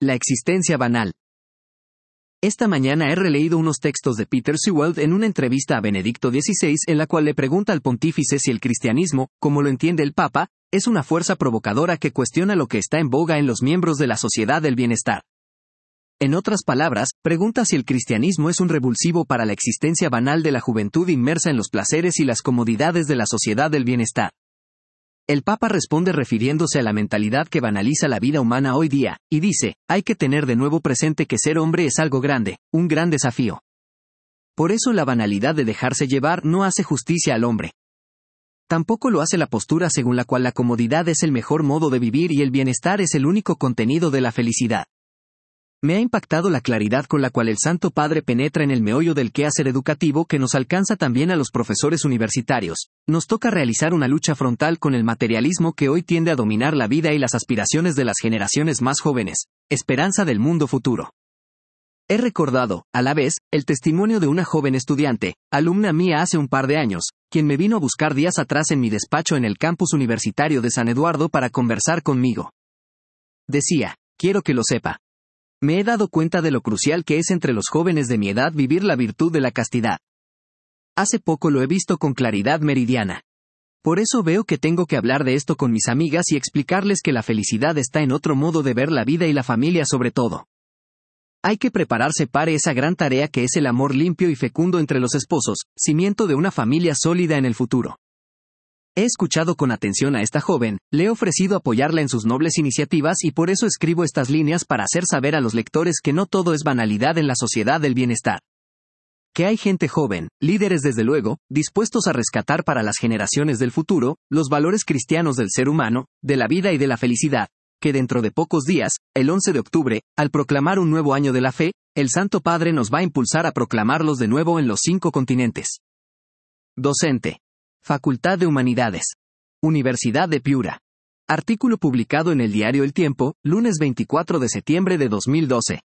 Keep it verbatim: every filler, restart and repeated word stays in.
La existencia banal. Esta mañana he releído unos textos de Peter Sewell en una entrevista a Benedicto dieciséis en la cual le pregunta al pontífice si el cristianismo, como lo entiende el Papa, es una fuerza provocadora que cuestiona lo que está en boga en los miembros de la sociedad del bienestar. En otras palabras, pregunta si el cristianismo es un revulsivo para la existencia banal de la juventud inmersa en los placeres y las comodidades de la sociedad del bienestar. El Papa responde refiriéndose a la mentalidad que banaliza la vida humana hoy día, y dice, hay que tener de nuevo presente que ser hombre es algo grande, un gran desafío. Por eso la banalidad de dejarse llevar no hace justicia al hombre. Tampoco lo hace la postura según la cual la comodidad es el mejor modo de vivir y el bienestar es el único contenido de la felicidad. Me ha impactado la claridad con la cual el Santo Padre penetra en el meollo del quehacer educativo que nos alcanza también a los profesores universitarios. Nos toca realizar una lucha frontal con el materialismo que hoy tiende a dominar la vida y las aspiraciones de las generaciones más jóvenes, esperanza del mundo futuro. He recordado, a la vez, el testimonio de una joven estudiante, alumna mía hace un par de años, quien me vino a buscar días atrás en mi despacho en el campus universitario de San Eduardo para conversar conmigo. Decía, quiero que lo sepa. Me he dado cuenta de lo crucial que es entre los jóvenes de mi edad vivir la virtud de la castidad. Hace poco lo he visto con claridad meridiana. Por eso veo que tengo que hablar de esto con mis amigas y explicarles que la felicidad está en otro modo de ver la vida y la familia sobre todo. Hay que prepararse para esa gran tarea que es el amor limpio y fecundo entre los esposos, cimiento de una familia sólida en el futuro. He escuchado con atención a esta joven, le he ofrecido apoyarla en sus nobles iniciativas y por eso escribo estas líneas para hacer saber a los lectores que no todo es banalidad en la sociedad del bienestar. Que hay gente joven, líderes desde luego, dispuestos a rescatar para las generaciones del futuro, los valores cristianos del ser humano, de la vida y de la felicidad, que dentro de pocos días, el once de octubre, al proclamar un nuevo año de la fe, el Santo Padre nos va a impulsar a proclamarlos de nuevo en los cinco continentes. Docente. Facultad de Humanidades. Universidad de Piura. Artículo publicado en el diario El Tiempo, lunes veinticuatro de septiembre de dos mil doce.